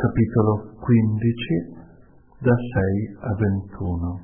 Capitolo 15, da 6 a 21.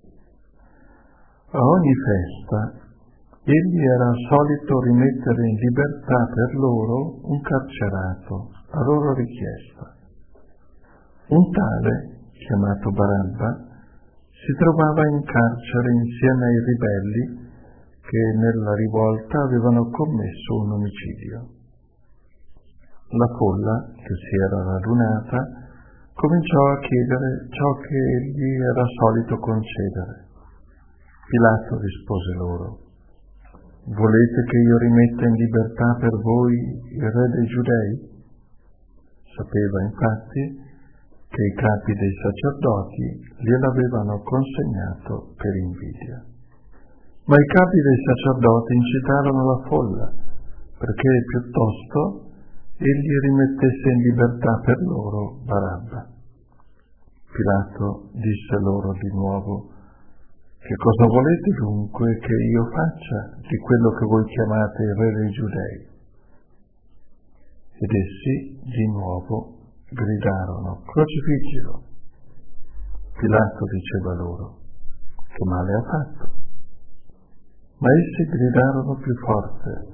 A ogni festa egli era solito rimettere in libertà per loro un carcerato, a loro richiesta. Un tale, chiamato Barabba, si trovava in carcere insieme ai ribelli che nella rivolta avevano commesso un omicidio. La folla, che si era radunata, cominciò a chiedere ciò che egli era solito concedere. Pilato rispose loro: «Volete che io rimetta in libertà per voi il re dei Giudei?» Sapeva infatti che i capi dei sacerdoti gliel'avevano consegnato per invidia. Ma i capi dei sacerdoti incitarono la folla perché piuttosto egli rimettesse in libertà per loro Barabba. Pilato disse loro di nuovo: «Che cosa volete dunque che io faccia di quello che voi chiamate il re dei Giudei?» Ed essi di nuovo gridarono: «Crocifiggilo!» Pilato diceva loro: «Che male ha fatto?» Ma essi gridarono più forte: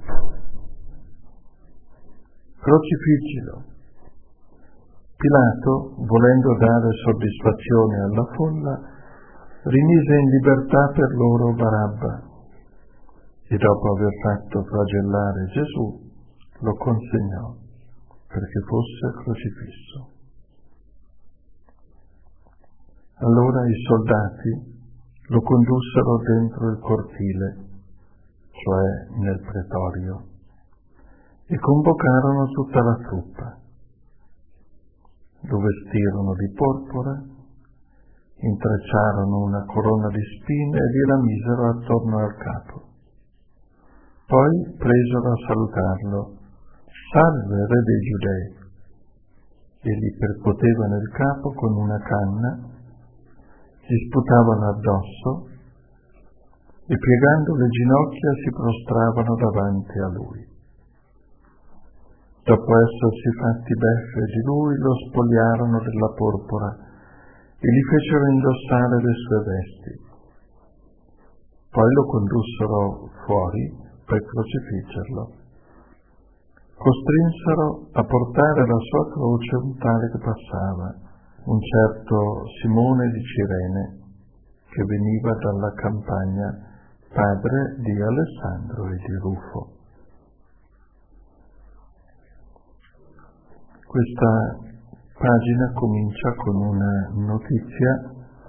«Crocifiggilo!» Pilato, volendo dare soddisfazione alla folla, rimise in libertà per loro Barabba e dopo aver fatto flagellare Gesù lo consegnò perché fosse crocifisso. Allora i soldati lo condussero dentro il cortile, cioè nel pretorio, e convocarono tutta la truppa. Lo vestirono di porpora, intrecciarono una corona di spine e gliela misero attorno al capo. Poi presero a salutarlo: «Salve, re dei Giudei!» E gli percuotevano il capo con una canna, gli sputavano addosso e piegando le ginocchia si prostravano davanti a lui. Dopo essersi fatti beffe di lui, lo spogliarono della porpora e gli fecero indossare le sue vesti. Poi lo condussero fuori per crocifiggerlo. Costrinsero a portare la sua croce un tale che passava, un certo Simone di Cirene, che veniva dalla campagna, padre di Alessandro e di Rufo. Questa pagina comincia con una notizia,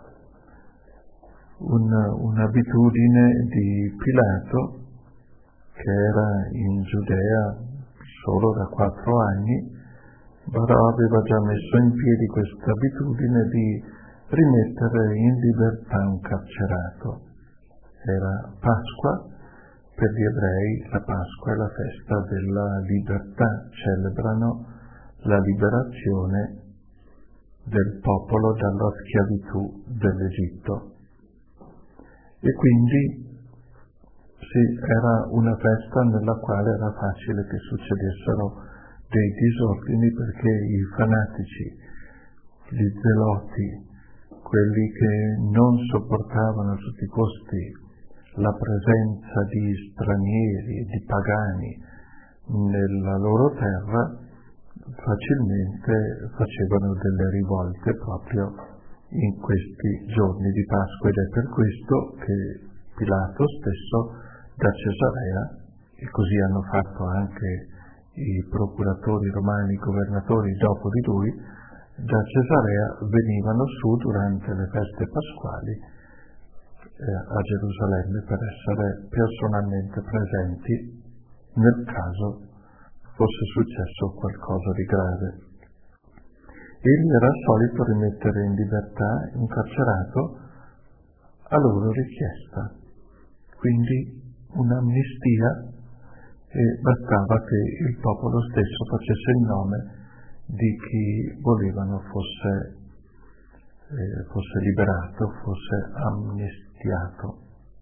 un'abitudine di Pilato, che era in Giudea solo da 4 anni, però aveva già messo in piedi questa abitudine di rimettere in libertà un carcerato. Era Pasqua, per gli ebrei la Pasqua è la festa della libertà, celebrano la liberazione del popolo dalla schiavitù dell'Egitto. E quindi era una festa nella quale era facile che succedessero dei disordini, perché i fanatici, gli zeloti, quelli che non sopportavano a tutti i costi la presenza di stranieri e di pagani nella loro terra, facilmente facevano delle rivolte proprio in questi giorni di Pasqua, ed è per questo che Pilato stesso da Cesarea, e così hanno fatto anche i procuratori romani, i governatori dopo di lui, da Cesarea venivano su durante le feste pasquali a Gerusalemme per essere personalmente presenti nel caso fosse successo qualcosa di grave. Egli era solito rimettere in libertà un carcerato a loro richiesta, quindi un'amnistia, e bastava che il popolo stesso facesse il nome di chi volevano fosse liberato, fosse amnistiato.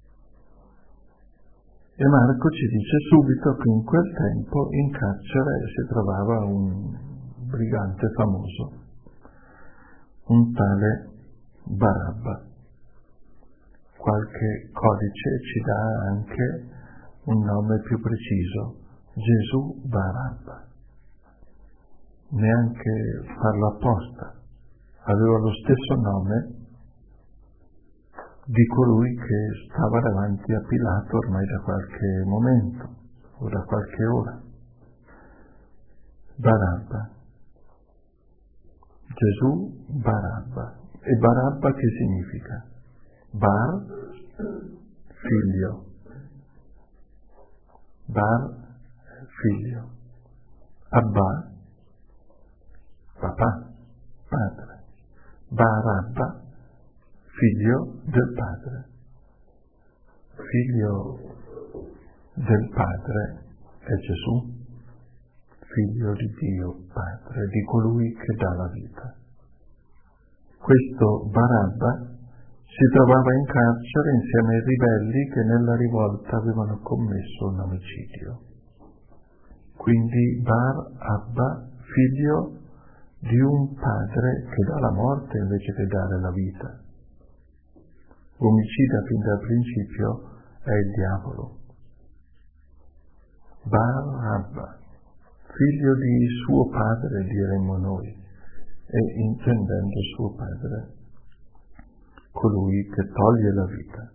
E Marco ci dice subito che in quel tempo in carcere si trovava un brigante famoso, un tale Barabba. Qualche codice ci dà anche un nome più preciso, Gesù Barabba. Neanche farlo apposta, aveva lo stesso nome di colui che stava davanti a Pilato ormai da qualche momento o da qualche ora. Barabba. Gesù Barabba. E Barabba che significa? Bar, figlio. Bar, figlio. Abba, papà, padre. Barabba, figlio del padre. Figlio del padre è Gesù, figlio di Dio Padre, di colui che dà la vita. Questo Barabba si trovava in carcere insieme ai ribelli che nella rivolta avevano commesso un omicidio. Quindi Barabba, figlio di un padre che dà la morte invece che dare la vita. Omicida fin dal principio è il diavolo. Barabba, figlio di suo padre, diremmo noi, e intendendo suo padre, colui che toglie la vita.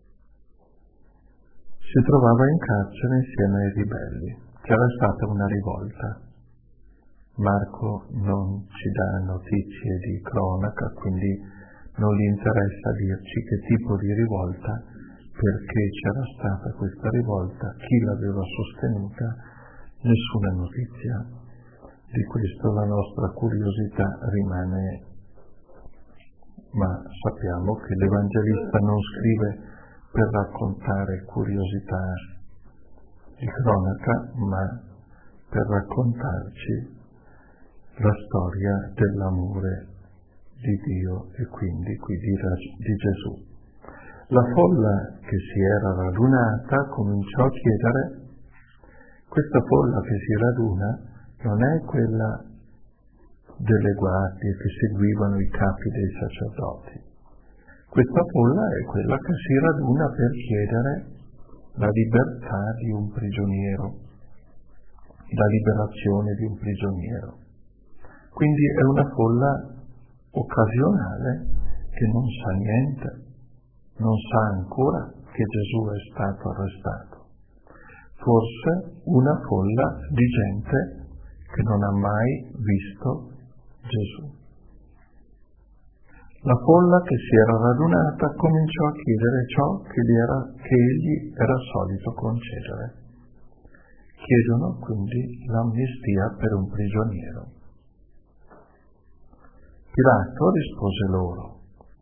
Si trovava in carcere insieme ai ribelli. C'era stata una rivolta. Marco non ci dà notizie di cronaca, quindi non gli interessa dirci che tipo di rivolta, perché c'era stata questa rivolta, chi l'aveva sostenuta, nessuna notizia. Di questo la nostra curiosità rimane, ma sappiamo che l'Evangelista non scrive per raccontare curiosità di cronaca, ma per raccontarci la storia dell'amore di Dio e quindi qui di Gesù. La folla che si era radunata cominciò a chiedere. Questa folla che si raduna non è quella delle guardie che seguivano i capi dei sacerdoti. Questa folla è quella che si raduna per chiedere la libertà di un prigioniero, la liberazione di un prigioniero. Quindi è una folla occasionale che non sa niente, non sa ancora che Gesù è stato arrestato. Forse una folla di gente che non ha mai visto Gesù. La folla che si era radunata cominciò a chiedere ciò che egli era solito concedere. Chiedono quindi l'amnistia per un prigioniero. Pilato rispose loro.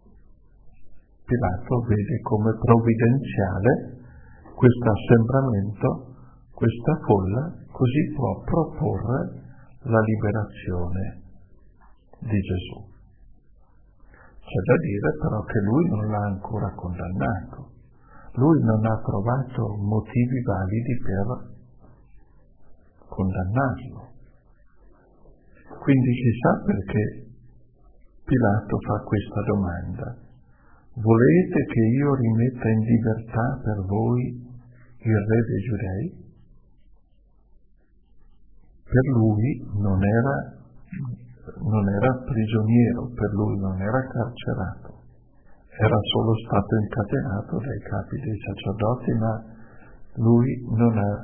Pilato vede come provvidenziale questo assembramento, questa folla, così può proporre la liberazione di Gesù. C'è da dire però che lui non l'ha ancora condannato. Lui non ha trovato motivi validi per condannarlo. Quindi chissà perché Pilato fa questa domanda. Volete che io rimetta in libertà per voi il re dei Giudei? Per lui non era prigioniero, per lui non era carcerato, era solo stato incatenato dai capi dei sacerdoti, ma lui non ha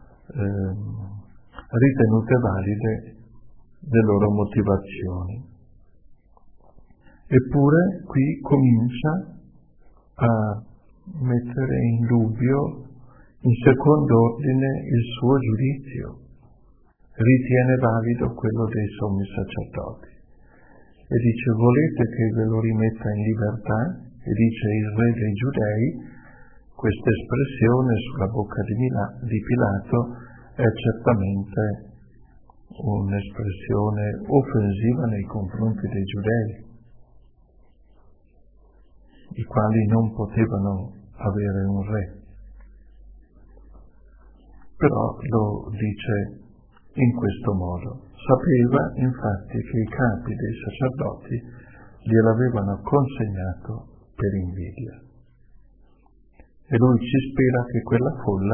ritenute valide le loro motivazioni. Eppure qui comincia a mettere in dubbio, in secondo ordine, il suo giudizio. Ritiene valido quello dei sommi sacerdoti e dice: volete che ve lo rimetta in libertà? E dice il re dei Giudei. Questa espressione sulla bocca di Pilato è certamente un'espressione offensiva nei confronti dei Giudei, i quali non potevano avere un re. Però lo dice in questo modo. Sapeva infatti che i capi dei sacerdoti gliel'avevano consegnato per invidia. E lui ci spera che quella folla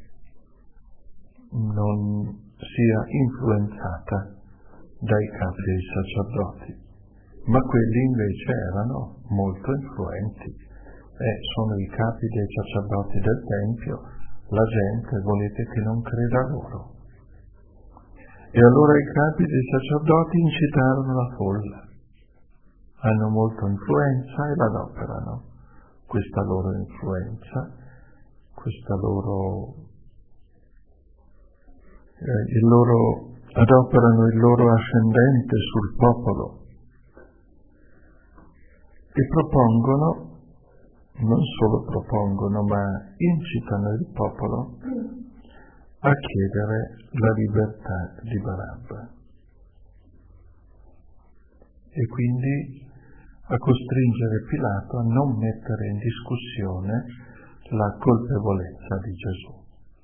non sia influenzata dai capi dei sacerdoti, ma quelli invece erano molto influenti e sono i capi dei sacerdoti del Tempio, la gente volete che non creda loro. E allora i capi dei sacerdoti incitarono la folla, hanno molta influenza e l'adoperano, questa loro influenza, adoperano il loro ascendente sul popolo e non solo propongono, ma incitano il popolo a chiedere la libertà di Barabba e quindi a costringere Pilato a non mettere in discussione la colpevolezza di Gesù.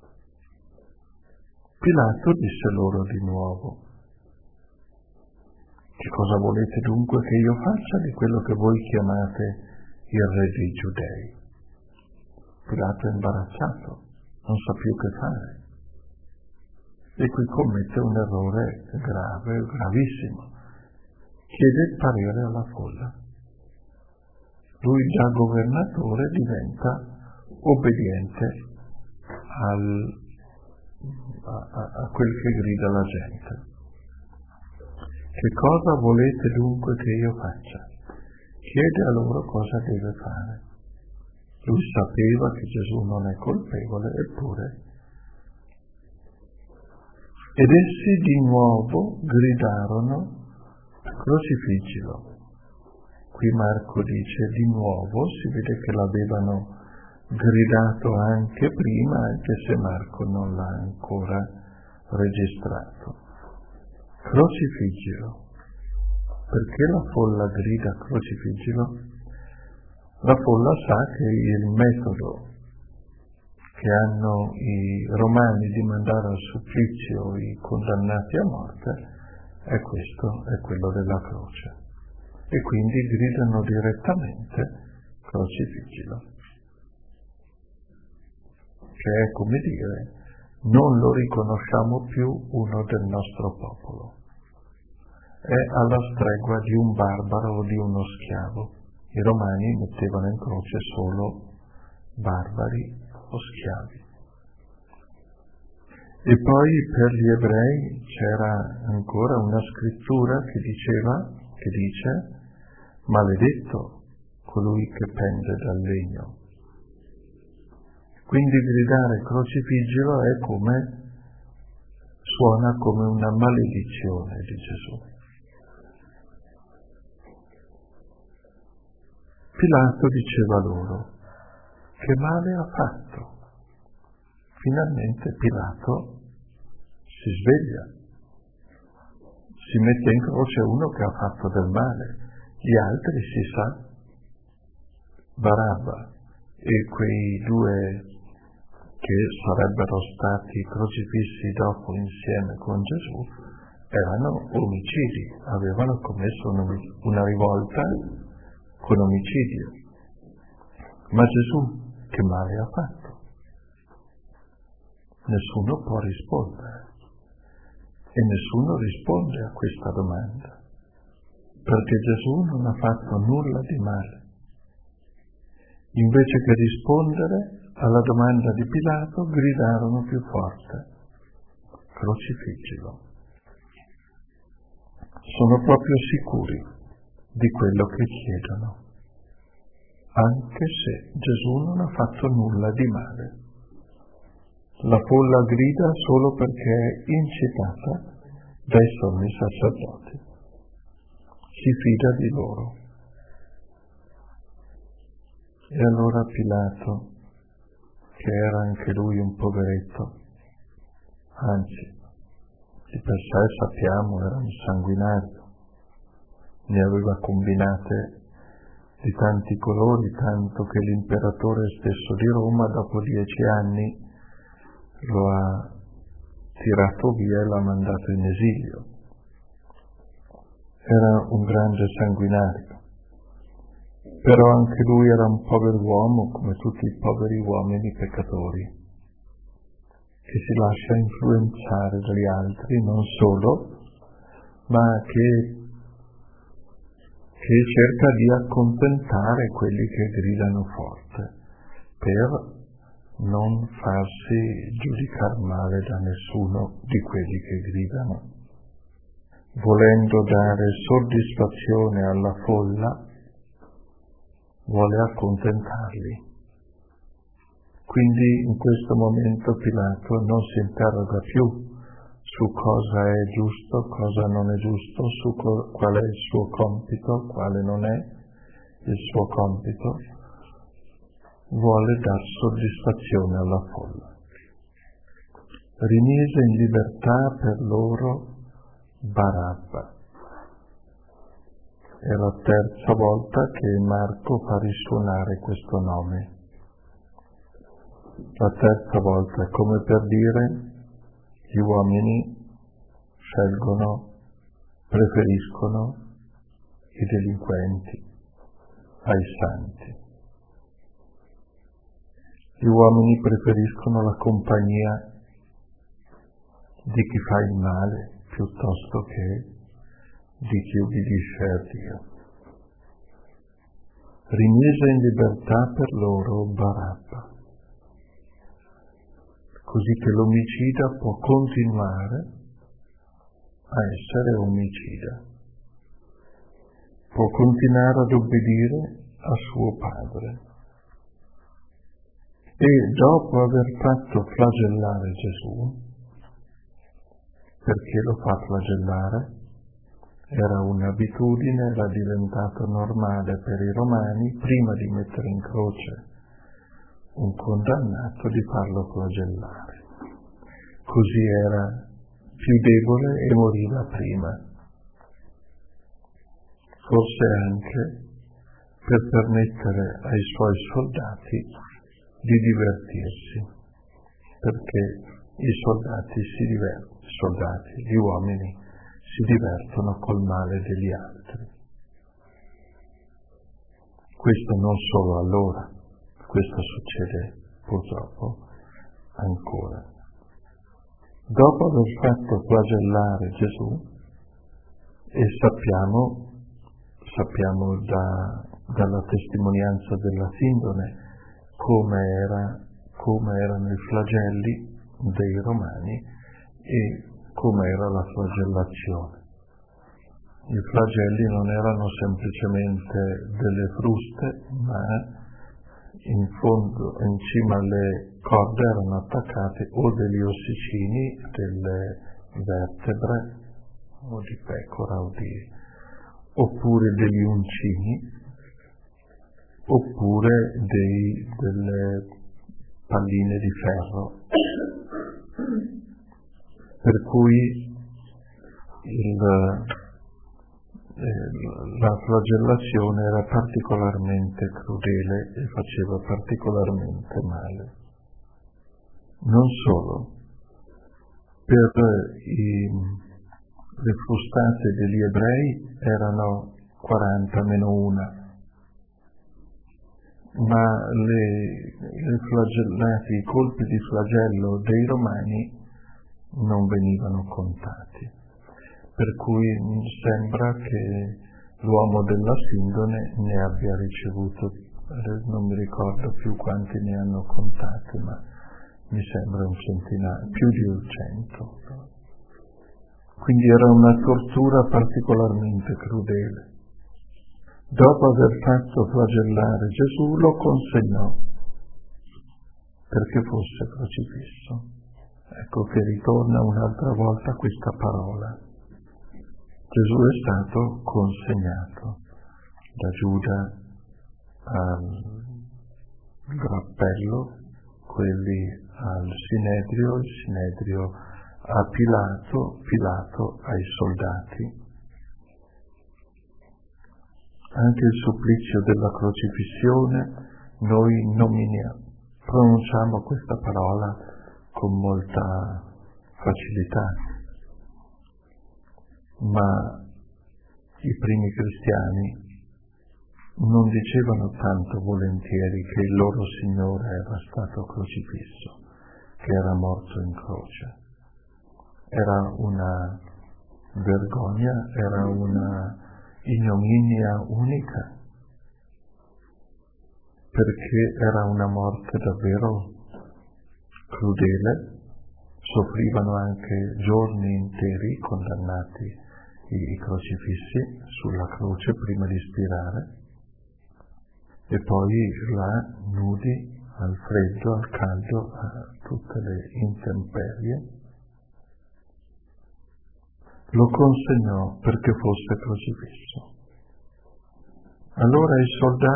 Pilato disse loro di nuovo: che cosa volete dunque che io faccia di quello che voi chiamate il re dei Giudei? Pilato è imbarazzato, non sa più che fare. E qui commette un errore grave, gravissimo. Chiede il parere alla folla. Lui già governatore diventa obbediente a quel che grida la gente. Che cosa volete dunque che io faccia? Chiede a loro cosa deve fare. Lui sapeva che Gesù non è colpevole, eppure. Ed essi di nuovo gridarono: crocifiggilo. Qui Marco dice di nuovo, si vede che l'avevano gridato anche prima, anche se Marco non l'ha ancora registrato. Crocifiggilo. Perché la folla grida crocifiggilo? La folla sa che il metodo che hanno i romani di mandare al supplizio i condannati a morte è questo, è quello della croce. E quindi gridano direttamente crocifiggilo. Che è come dire, non lo riconosciamo più uno del nostro popolo. È alla stregua di un barbaro o di uno schiavo. I romani mettevano in croce solo barbari o schiavi. E poi per gli ebrei c'era ancora una scrittura che dice maledetto colui che pende dal legno. Quindi gridare crocifiggilo suona come una maledizione di Gesù. Pilato diceva loro: che male ha fatto? Finalmente Pilato si sveglia, si mette in croce uno che ha fatto del male, gli altri si sa, Barabba e quei due che sarebbero stati crocifissi dopo insieme con Gesù erano omicidi, avevano commesso una rivolta con omicidio. Ma Gesù che male ha fatto? Nessuno può rispondere e nessuno risponde a questa domanda, perché Gesù non ha fatto nulla di male. Invece che rispondere alla domanda di Pilato, gridarono più forte: crocifiggilo. Sono proprio sicuri di quello che chiedono, anche se Gesù non ha fatto nulla di male. La folla grida solo perché è incitata dai sommi sacerdoti. Si fida di loro. E allora Pilato, che era anche lui un poveretto, anzi, di per sé sappiamo era un sanguinario, ne aveva combinate di tanti colori, tanto che l'imperatore stesso di Roma dopo 10 anni lo ha tirato via e l'ha mandato in esilio. Era un grande sanguinario. Però anche lui era un povero uomo, come tutti i poveri uomini peccatori, che si lascia influenzare dagli altri, non solo, ma che cerca di accontentare quelli che gridano forte, per non farsi giudicare male da nessuno di quelli che gridano. Volendo dare soddisfazione alla folla, vuole accontentarli. Quindi in questo momento Pilato non si interroga più su cosa è giusto, cosa non è giusto, su qual è il suo compito, quale non è il suo compito. Vuole dar soddisfazione alla folla. Rimise in libertà per loro Barabba. È la terza volta che Marco fa risuonare questo nome. La terza volta è come per dire: gli uomini preferiscono i delinquenti ai santi. Gli uomini preferiscono la compagnia di chi fa il male piuttosto che di chi ubbidisce a Dio. Rimise in libertà per loro Barabba, così che l'omicida può continuare a essere omicida, può continuare ad obbedire a suo padre. E dopo aver fatto flagellare Gesù, perché lo fa flagellare? Era un'abitudine, era diventato normale per i romani, prima di mettere in croce un condannato, di farlo flagellare. Così era più debole e moriva prima. Forse anche per permettere ai suoi soldati di divertirsi, perché gli uomini si divertono col male degli altri. Questo non solo allora, questo succede purtroppo ancora. Dopo aver fatto flagellare Gesù, e sappiamo dalla testimonianza della Sindone come erano i flagelli dei Romani e come era la flagellazione. I flagelli non erano semplicemente delle fruste, ma in fondo, in cima alle corde erano attaccate o degli ossicini, delle vertebre, o di pecora, oppure degli uncini, oppure delle palline di ferro. Per cui la flagellazione era particolarmente crudele e faceva particolarmente male. Non solo, per le frustate degli ebrei erano 40 meno una, ma i colpi di flagello dei romani non venivano contati, per cui sembra che l'uomo della Sindone ne abbia ricevuto, non mi ricordo più quanti ne hanno contati, ma mi sembra un centinaio, più di 100. Quindi era una tortura particolarmente crudele. Dopo aver fatto flagellare Gesù, lo consegnò perché fosse crocifisso. Ecco che ritorna un'altra volta questa parola. Gesù è stato consegnato da Giuda al grappello, quelli al Sinedrio, il Sinedrio a Pilato ai soldati. Anche il supplizio della crocifissione noi pronunciamo questa parola con molta facilità, ma i primi cristiani non dicevano tanto volentieri che il loro Signore era stato crocifisso, che era morto in croce. Era una vergogna, era una ignominia unica, perché era una morte davvero crudele. Soffrivano anche giorni interi condannati i crocifissi sulla croce prima di spirare, e poi là nudi al freddo, al caldo, a tutte le intemperie. Lo consegnò perché fosse crocifisso. Allora i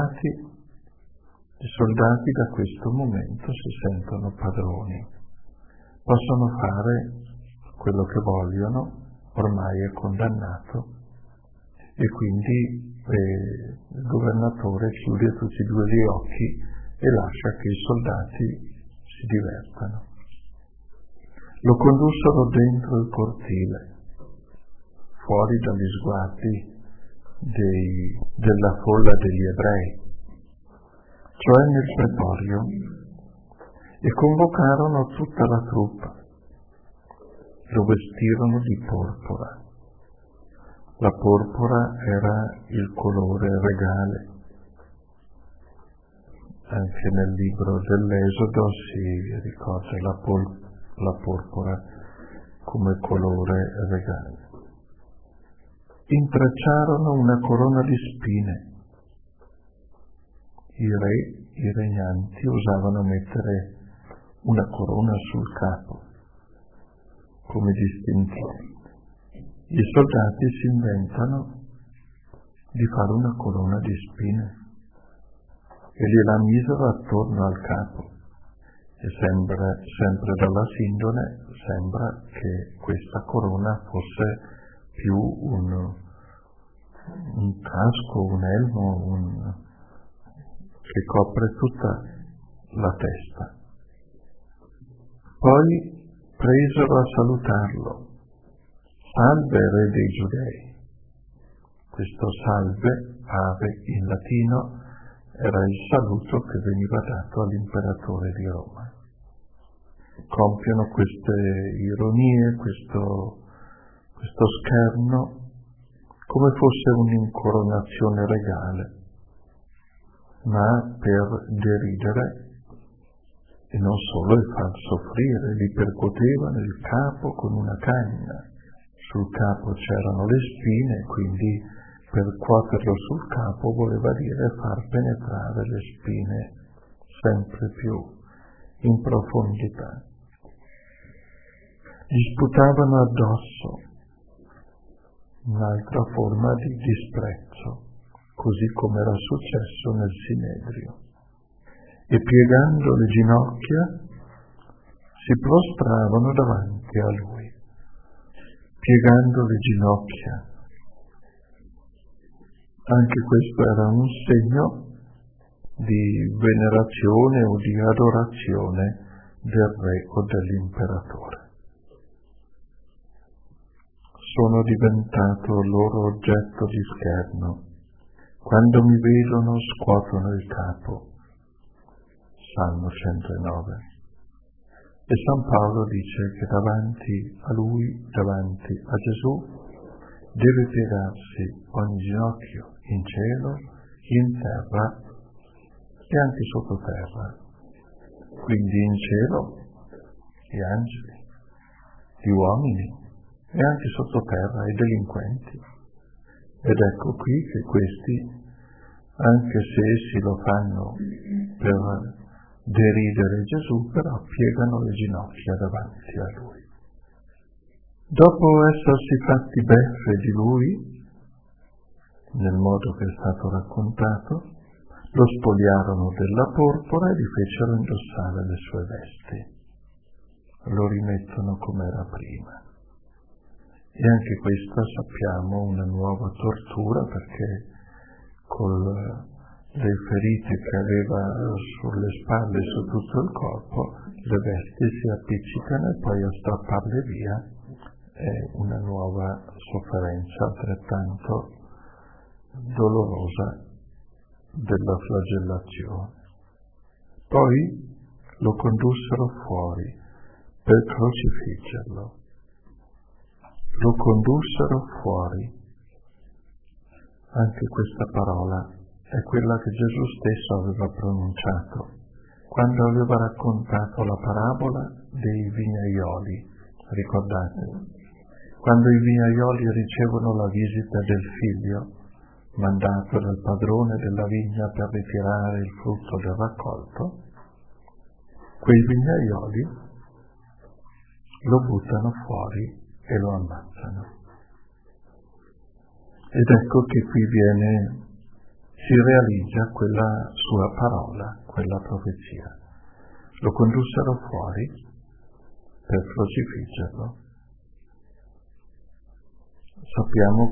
soldati da questo momento si sentono padroni, possono fare quello che vogliono, ormai è condannato, e quindi il governatore chiude tutti e due gli occhi e lascia che i soldati si divertano. Lo condussero dentro il cortile, fuori dagli sguardi della folla degli ebrei, cioè nel pretorio, e convocarono tutta la truppa. Lo vestirono di porpora. La porpora era il colore regale. Anche nel libro dell'Esodo si ricorda la porpora come colore regale. Intrecciarono una corona di spine. I re, i regnanti usavano mettere una corona sul capo come distintivo. I soldati si inventano di fare una corona di spine e gliela misero attorno al capo, e sempre dalla sindone sembra che questa corona fosse più un casco, un elmo, che copre tutta la testa. Poi presero a salutarlo: "Salve, re dei Giudei". Questo salve, ave in latino, era il saluto che veniva dato all'imperatore di Roma. Compiono queste ironie, questo scherno, come fosse un'incoronazione regale, ma per deridere e non solo e far soffrire. Li percuotevano il capo con una canna. Sul capo c'erano le spine, quindi percuoterlo sul capo voleva dire far penetrare le spine sempre più in profondità. Gli sputavano addosso, un'altra forma di disprezzo, così come era successo nel Sinedrio. E piegando le ginocchia si prostravano davanti a lui. Piegando le ginocchia. Anche questo era un segno di venerazione o di adorazione del re o dell'imperatore. Sono diventato loro oggetto di scherno. Quando mi vedono scuotono il capo. Salmo 109. E San Paolo dice che davanti a lui, davanti a Gesù, deve piegarsi ogni ginocchio in cielo, in terra e anche sottoterra. Quindi in cielo gli angeli, gli uomini, e anche sottoterra i delinquenti. Ed ecco qui che questi, anche se essi lo fanno per deridere Gesù, però piegano le ginocchia davanti a lui. Dopo essersi fatti beffe di lui, nel modo che è stato raccontato, lo spogliarono della porpora e gli fecero indossare le sue vesti. Lo rimettono come era prima. E anche questa, sappiamo, una nuova tortura, perché con le ferite che aveva sulle spalle e su tutto il corpo, le vesti si appiccicano e poi a strapparle via è una nuova sofferenza altrettanto dolorosa della flagellazione. Poi lo condussero fuori per crocifiggerlo. Lo condussero fuori. Anche questa parola è quella che Gesù stesso aveva pronunciato quando aveva raccontato la parabola dei vignaioli. Ricordate? Quando i vignaioli ricevono la visita del figlio, mandato dal padrone della vigna per ritirare il frutto del raccolto, quei vignaioli lo buttano fuori e lo ammazzano. Ed ecco che qui si realizza quella sua parola, quella profezia. Lo condussero fuori per crocifiggerlo. Sappiamo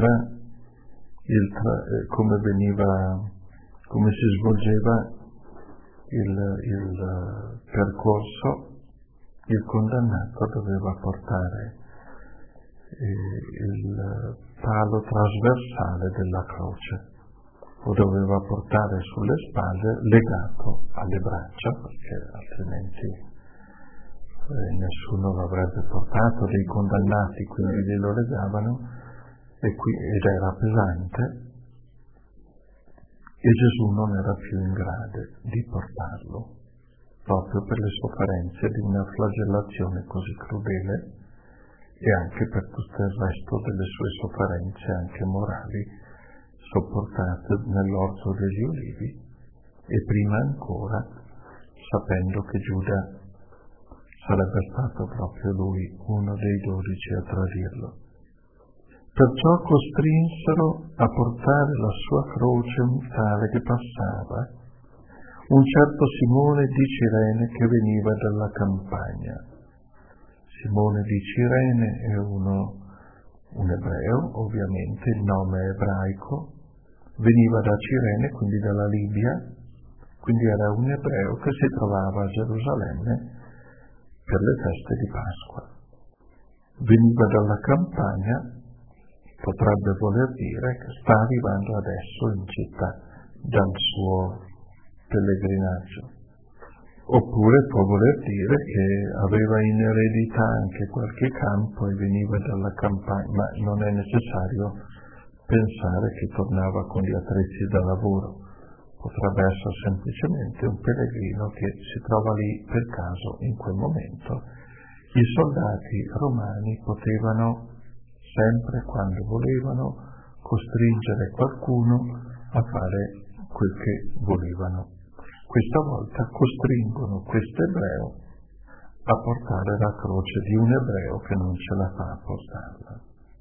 come si svolgeva il percorso. Il condannato doveva portare il palo trasversale della croce, lo doveva portare sulle spalle legato alle braccia, perché altrimenti nessuno l'avrebbe portato, dei condannati, quindi glielo legavano ed era pesante, e Gesù non era più in grado di portarlo, proprio per le sofferenze di una flagellazione così crudele e anche per tutto il resto delle sue sofferenze anche morali sopportate nell'orto degli Ulivi, e prima ancora sapendo che Giuda sarebbe stato proprio lui uno dei 12 a tradirlo. Perciò costrinsero a portare la sua croce un tale che passava, un certo Simone di Cirene che veniva dalla campagna. Simone di Cirene è un ebreo, ovviamente, il nome è ebraico, veniva da Cirene, quindi dalla Libia, quindi era un ebreo che si trovava a Gerusalemme per le feste di Pasqua. Veniva dalla campagna, potrebbe voler dire che sta arrivando adesso in città dal suo pellegrinaggio. Oppure può voler dire che aveva in eredità anche qualche campo e veniva dalla campagna, ma non è necessario pensare che tornava con gli attrezzi da lavoro. Potrebbe essere semplicemente un pellegrino che si trova lì per caso in quel momento. I soldati romani potevano sempre, quando volevano, costringere qualcuno a fare quel che volevano. Questa volta costringono questo ebreo a portare la croce di un ebreo che non ce la fa a portarla.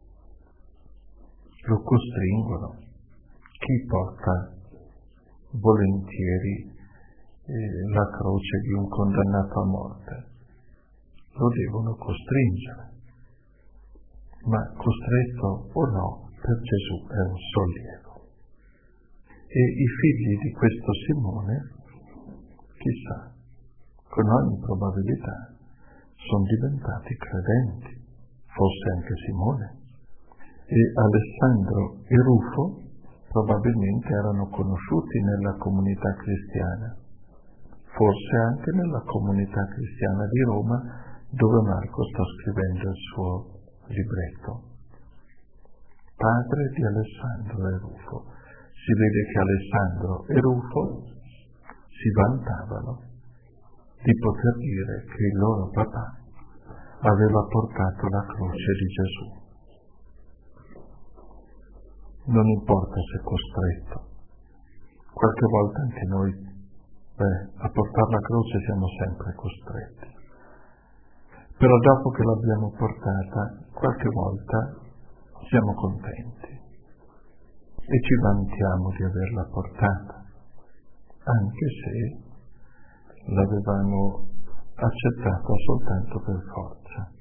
Lo costringono. Chi porta volentieri la croce di un condannato a morte? Lo devono costringere. Ma costretto o no, per Gesù è un sollievo. E i figli di questo Simone, chissà, con ogni probabilità sono diventati credenti, forse anche Simone. E Alessandro e Rufo probabilmente erano conosciuti nella comunità cristiana, forse anche nella comunità cristiana di Roma, dove Marco sta scrivendo il suo libretto. Padre di Alessandro e Rufo. Si vede che Alessandro e Rufo si vantavano di poter dire che il loro papà aveva portato la croce di Gesù. Non importa se costretto. Qualche volta anche noi a portare la croce siamo sempre costretti. Però dopo che l'abbiamo portata, qualche volta siamo contenti e ci vantiamo di averla portata, anche se l'avevamo accettata soltanto per forza.